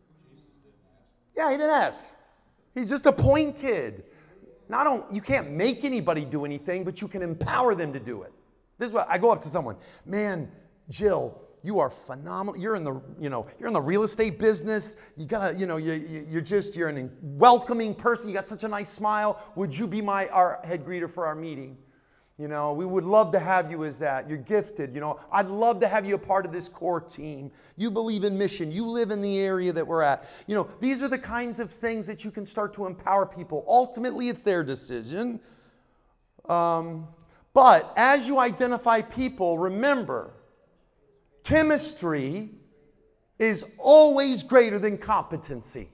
Yeah, he didn't ask. He's just appointed. You can't make anybody do anything, but you can empower them to do it. This is what I go up to someone. Man, Jill, you are phenomenal. You're in the real estate business. You gotta, you're a welcoming person. You got such a nice smile. Would you be our head greeter for our meeting? We would love to have you as that. You're gifted. I'd love to have you a part of this core team. You believe in mission. You live in the area that we're at. These are the kinds of things that you can start to empower people. Ultimately, it's their decision. But as you identify people, remember, chemistry is always greater than competency.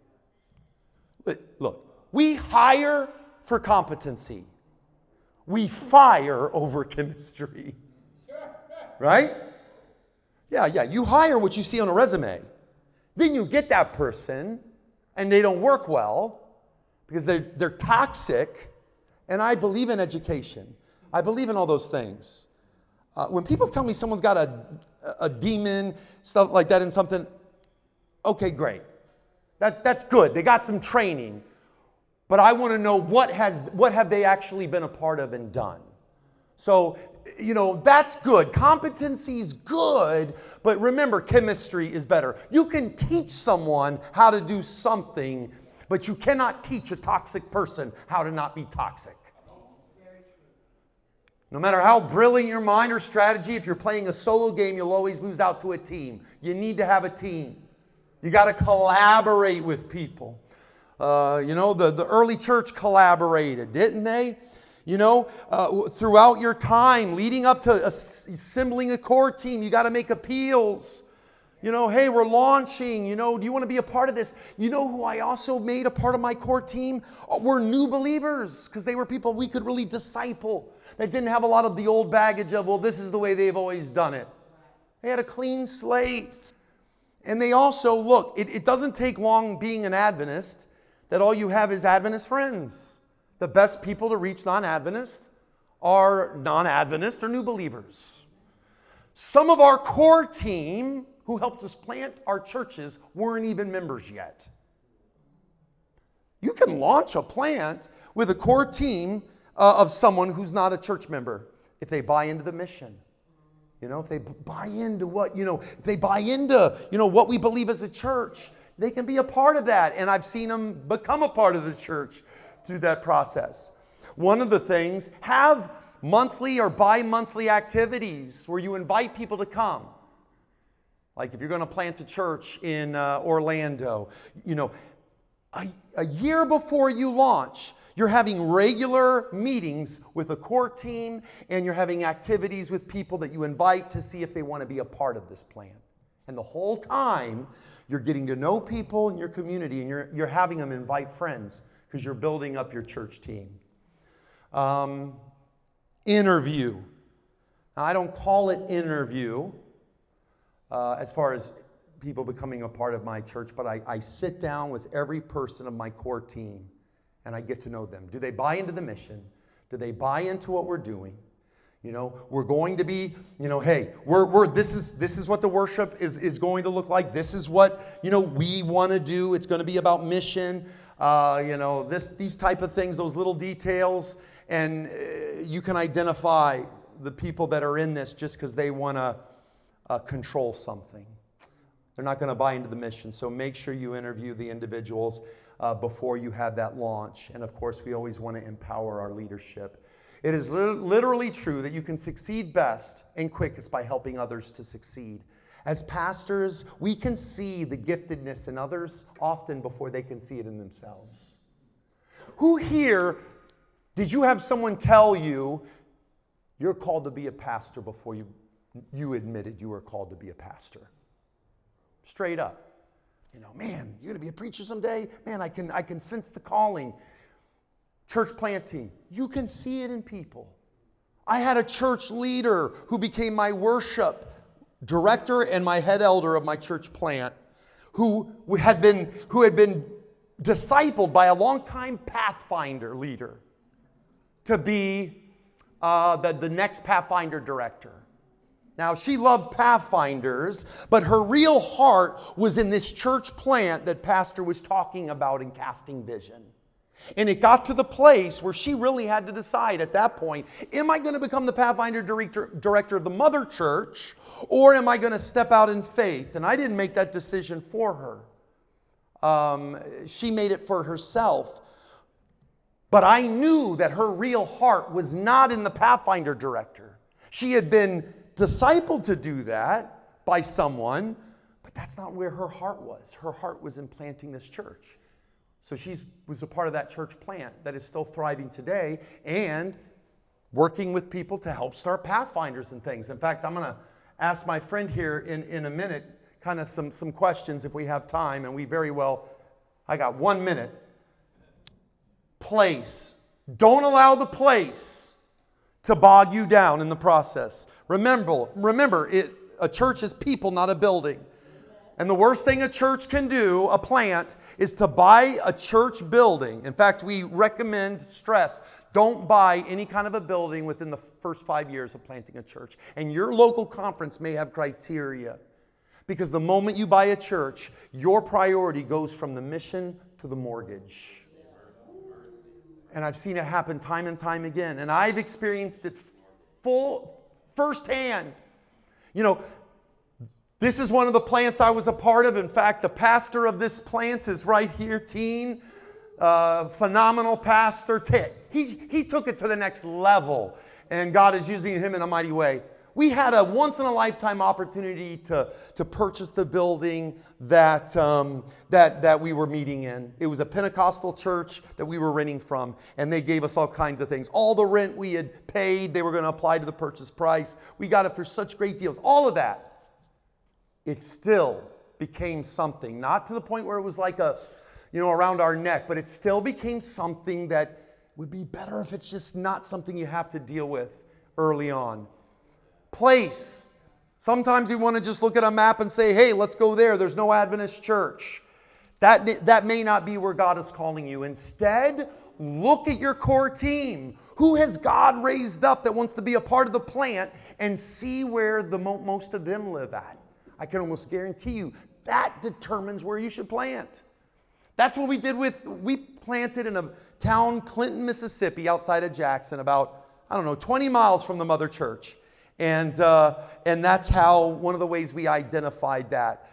Look, we hire for competency. We fire over chemistry. Right? Yeah. You hire what you see on a resume. Then you get that person, and they don't work well because they're toxic. And I believe in education. I believe in all those things. When people tell me someone's got a demon, stuff like that in something, okay, great. That's good. They got some training. But I want to know what have they actually been a part of and done. So, that's good. Competency's good, but remember, chemistry is better. You can teach someone how to do something, but you cannot teach a toxic person how to not be toxic. No matter how brilliant your mind or strategy, if you're playing a solo game, you'll always lose out to a team. You need to have a team. You got to collaborate with people. The early church collaborated, didn't they? Throughout your time leading up to assembling a core team, you got to make appeals. Hey, we're launching. Do you want to be a part of this? Who I also made a part of my core team? Were new believers, because they were people we could really disciple that didn't have a lot of the old baggage of, well, this is the way they've always done it. They had a clean slate. And they also, look, it doesn't take long being an Adventist that all you have is Adventist friends. The best people to reach non-Adventists are non-Adventists or new believers. Some of our core team who helped us plant our churches weren't even members yet. You can launch a plant with a core team of someone who's not a church member if they buy into the mission. If they buy into if they buy into, what we believe as a church, they can be a part of that. And I've seen them become a part of the church through that process. One of the things, have monthly or bi-monthly activities where you invite people to come. Like if you're going to plant a church in Orlando, a year before you launch, you're having regular meetings with a core team, and you're having activities with people that you invite to see if they want to be a part of this plan. And the whole time, you're getting to know people in your community, and you're having them invite friends because you're building up your church team. Interview. Now, I don't call it interview as far as people becoming a part of my church, but I sit down with every person of my core team and I get to know them. Do they buy into the mission? Do they buy into what we're doing? You know, we're going to be, you know, hey, this is what the worship is going to look like. This is what, you know, we want to do. It's going to be about mission. You know, these type of things, those little details, and you can identify the people that are in this just because they want to control something. They're not going to buy into the mission. So make sure you interview the individuals before you have that launch. And of course, we always want to empower our leadership. It is literally true that you can succeed best and quickest by helping others to succeed. As pastors, we can see the giftedness in others often before they can see it in themselves. Who here, did you have someone tell you you're called to be a pastor before you admitted you were called to be a pastor? Straight up. You know, man, you're going to be a preacher someday? Man, I can sense the calling. Church planting, you can see it in people. I had a church leader who became my worship director and my head elder of my church plant, who had been discipled by a longtime Pathfinder leader to be the next Pathfinder director. Now, she loved Pathfinders, but her real heart was in this church plant that Pastor was talking about in Casting Vision. And it got to the place where she really had to decide at that point, am I going to become the Pathfinder director of the mother church, or am I going to step out in faith? And I didn't make that decision for her. She made it for herself. But I knew that her real heart was not in the Pathfinder director. She had been discipled to do that by someone, but that's not where her heart was. Her heart was in planting this church. So she was a part of that church plant that is still thriving today and working with people to help start Pathfinders and things. In fact, I'm going to ask my friend here in a minute kind of some questions if we have time, and I got 1 minute. Place. Don't allow the place to bog you down in the process. Remember, a church is people, not a building. And the worst thing a church can do, a plant, is to buy a church building. In fact, we stress, don't buy any kind of a building within the first 5 years of planting a church. And your local conference may have criteria. Because the moment you buy a church, your priority goes from the mission to the mortgage. And I've seen it happen time and time again. And I've experienced it firsthand. You know, this is one of the plants I was a part of. In fact, the pastor of this plant is right here, Teen. Phenomenal pastor. He took it to the next level. And God is using him in a mighty way. We had a once-in-a-lifetime opportunity to purchase the building that we were meeting in. It was a Pentecostal church that we were renting from, and they gave us all kinds of things. All the rent we had paid, they were going to apply to the purchase price. We got it for such great deals. All of that. It still became something, not to the point where it was like around our neck, but it still became something that would be better if it's just not something you have to deal with early on. Place. Sometimes we want to just look at a map and say, hey, let's go there. There's no Adventist church. That may not be where God is calling you. Instead, look at your core team. Who has God raised up that wants to be a part of the plant, and see where the most of them live at? I can almost guarantee you that determines where you should plant. That's what we did we planted in a town, Clinton, Mississippi, outside of Jackson, about, 20 miles from the mother church. And that's how, one of the ways we identified that.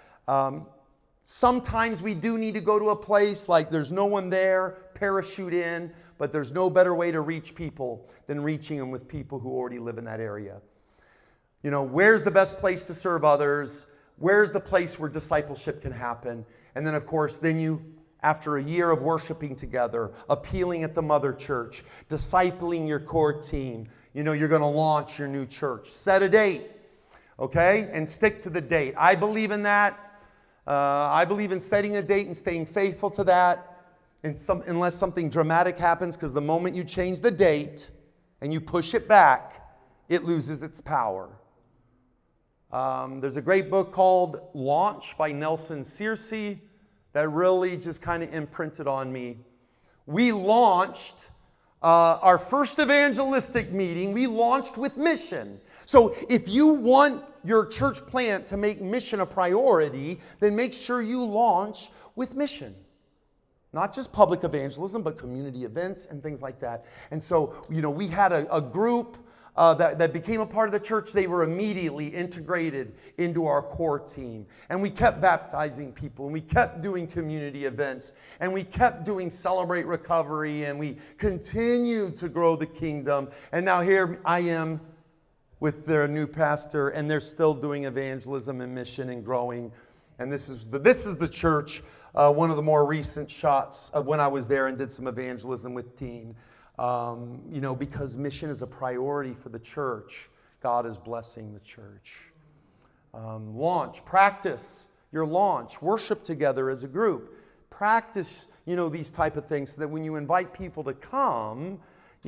Sometimes we do need to go to a place like there's no one there, parachute in, but there's no better way to reach people than reaching them with people who already live in that area. You know, where's the best place to serve others? Where's the place where discipleship can happen? And then, of course, after a year of worshiping together, appealing at the mother church, discipling your core team, you're going to launch your new church. Set a date, okay? And stick to the date. I believe in that. I believe in setting a date and staying faithful to that, unless something dramatic happens, because the moment you change the date and you push it back, it loses its power. There's a great book called Launch by Nelson Searcy that really just kind of imprinted on me. We launched our first evangelistic meeting, we launched with mission. So if you want your church plant to make mission a priority, then make sure you launch with mission. Not just public evangelism, but community events and things like that. And so, we had a group that became a part of the church. They were immediately integrated into our core team. And we kept baptizing people, and we kept doing community events, and we kept doing Celebrate Recovery, and we continued to grow the kingdom. And now here I am with their new pastor, and they're still doing evangelism and mission and growing. And this is the church, one of the more recent shots of when I was there and did some evangelism with teen. Because mission is a priority for the church. God is blessing the church. Launch, practice your launch. Worship together as a group. Practice, these type of things so that when you invite people to come,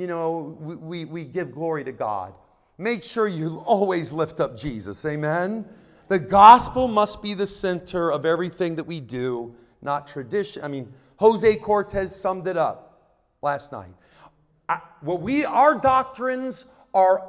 we give glory to God. Make sure you always lift up Jesus. Amen? The gospel must be the center of everything that we do, not tradition. Jose Cortez summed it up last night. Our doctrines are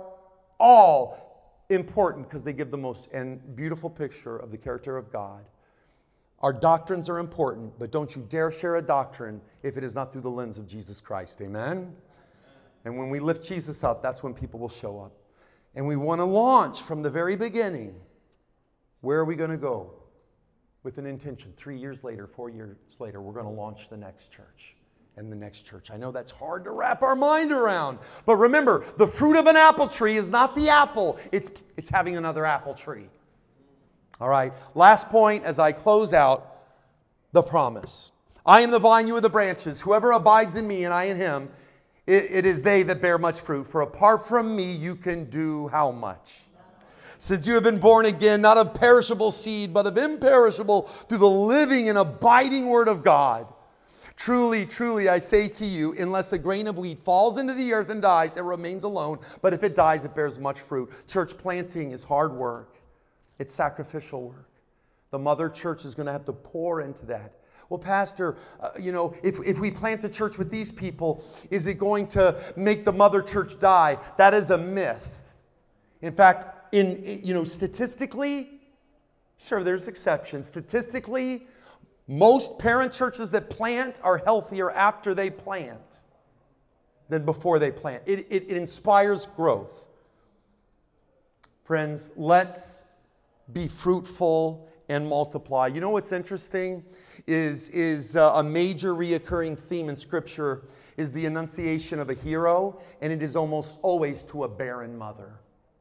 all important because they give the most beautiful picture of the character of God. Our doctrines are important, but don't you dare share a doctrine if it is not through the lens of Jesus Christ. Amen? And when we lift Jesus up, that's when people will show up. And we want to launch from the very beginning. Where are we going to go? With an intention. 3 years later, 4 years later, we're going to launch the next church. And the next church. I know that's hard to wrap our mind around. But remember, the fruit of an apple tree is not the apple. It's having another apple tree. All right. Last point as I close out, the promise. I am the vine, you are the branches. Whoever abides in me and I in him, it is they that bear much fruit. For apart from me, you can do how much? Since you have been born again, not of perishable seed, but of imperishable, through the living and abiding word of God. Truly, truly, I say to you, unless a grain of wheat falls into the earth and dies, it remains alone. But if it dies, it bears much fruit. Church planting is hard work. It's sacrificial work. The mother church is going to have to pour into that. Well, Pastor, if we plant a church with these people, is it going to make the mother church die? That is a myth. In fact, statistically, sure, there's exceptions. Statistically, most parent churches that plant are healthier after they plant than before they plant. It inspires growth. Friends, let's be fruitful and multiply. You know what's interesting is a major reoccurring theme in Scripture is the annunciation of a hero, and it is almost always to a barren mother.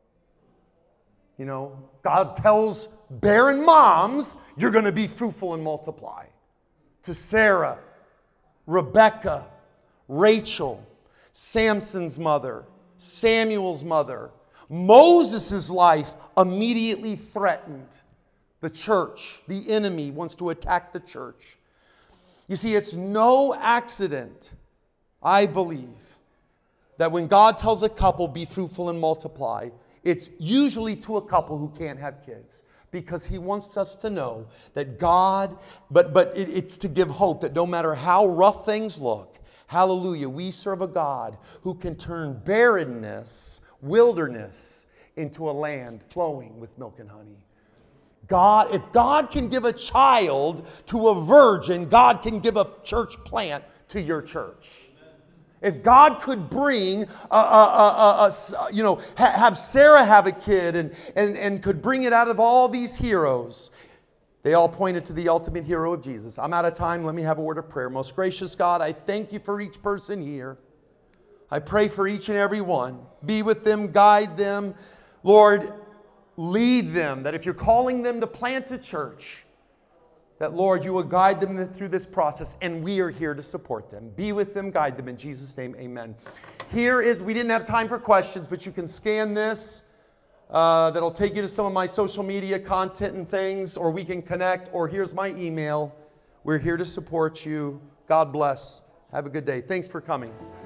God tells barren moms, you're going to be fruitful and multiply. To Sarah, Rebecca, Rachel, Samson's mother, Samuel's mother. Moses' life immediately threatened the church. The enemy wants to attack the church. You see, it's no accident, I believe, that when God tells a couple, be fruitful and multiply, it's usually to a couple who can't have kids. Because he wants us to know that God, it's to give hope that no matter how rough things look, hallelujah, we serve a God who can turn barrenness, wilderness, into a land flowing with milk and honey. If God can give a child to a virgin, God can give a church plant to your church. If God could bring, have Sarah have a kid and could bring it out of all these heroes, they all pointed to the ultimate hero of Jesus. I'm out of time. Let me have a word of prayer. Most gracious God, I thank you for each person here. I pray for each and every one. Be with them, guide them. Lord, lead them. That if you're calling them to plant a church, that, Lord, you will guide them through this process, and we are here to support them. Be with them, guide them. In Jesus' name, amen. We didn't have time for questions, but you can scan this. That'll take you to some of my social media content and things, or we can connect, or here's my email. We're here to support you. God bless. Have a good day. Thanks for coming.